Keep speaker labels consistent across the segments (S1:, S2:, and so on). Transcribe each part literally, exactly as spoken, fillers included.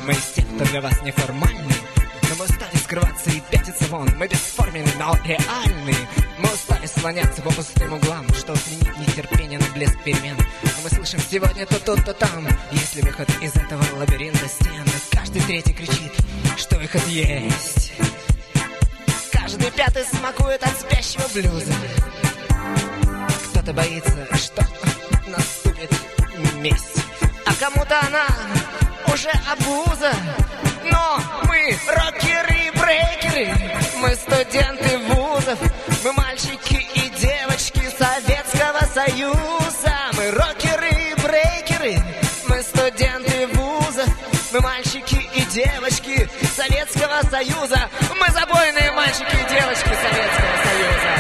S1: Мы из тех, кто для вас неформальный. Но мы устали скрываться и пятиться вон. Мы бесформенны, но реальны. Мы устали слоняться по пустым углам, что отменить нетерпение на блеск перемен. Но мы слышим сегодня то тут, то там. Если выход из этого лабиринта стен, каждый третий кричит, что выход есть. Каждый пятый смакует от спящего блюза. Кто-то боится, что наступит месть, а кому-то она уже обуза. Но мы рокеры и брейкеры, мы студенты вузов, мы мальчики и девочки Советского Союза. Мы рокеры и брейкеры, мы студенты вузов, мы мальчики и девочки Советского Союза. Мы забойные мальчики и девочки Советского Союза.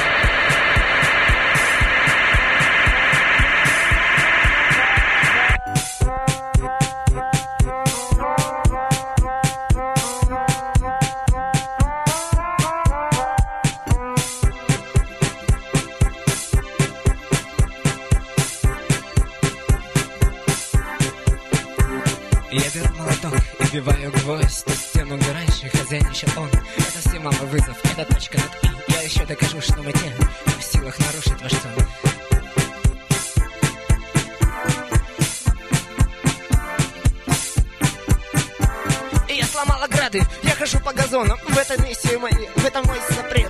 S1: Я беру молоток и вбиваю гвоздь в стену, где раньше хозяйничал он. Это все мама вызов, это точка над «и». Я еще докажу, что мы те, кто в силах нарушить ваш сон. И я сломал ограды, я хожу по газонам. В этом миссии мои, в этом мой запрет.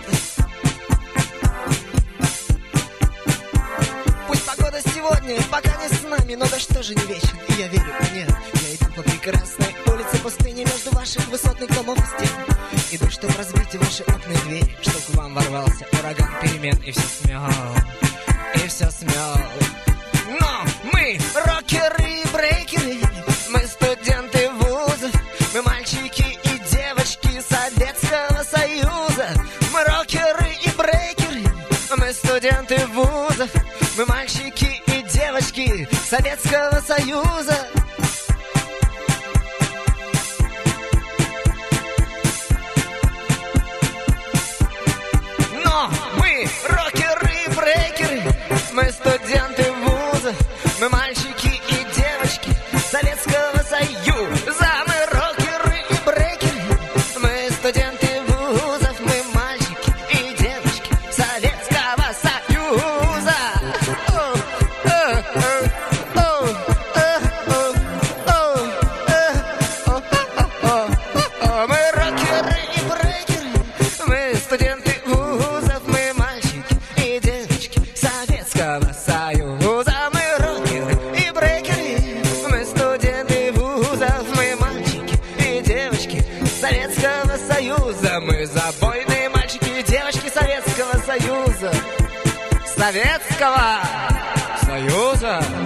S1: Пусть погода сегодня пока не с нами, но да что же не вечен, и я верю, нет. По прекрасной улице пустыни между ваших высотных домов и стен. Иду, чтоб разбить ваши окна и двери, чтоб к вам ворвался ураган перемен и все смел, и все смел. Но мы рокеры и брейкеры, мы студенты вузов, мы мальчики и девочки Советского Союза. Мы рокеры и брейкеры, мы студенты вузов, мы мальчики и девочки Советского Союза. Мы рокеры и брейкеры, мы студенты вузов, мы мальчики и девочки Советского Союза. Мы рокеры и брейкеры, мы студенты вузов, мы мальчики и девочки Советского Союза. Мы рокеры и брейкеры, мы студенты Союза. Мы рокеры и брейкеры, мы студенты вузов, мы мальчики и девочки Советского Союза. Мы забойные мальчики и девочки Советского Союза. Советского Союза.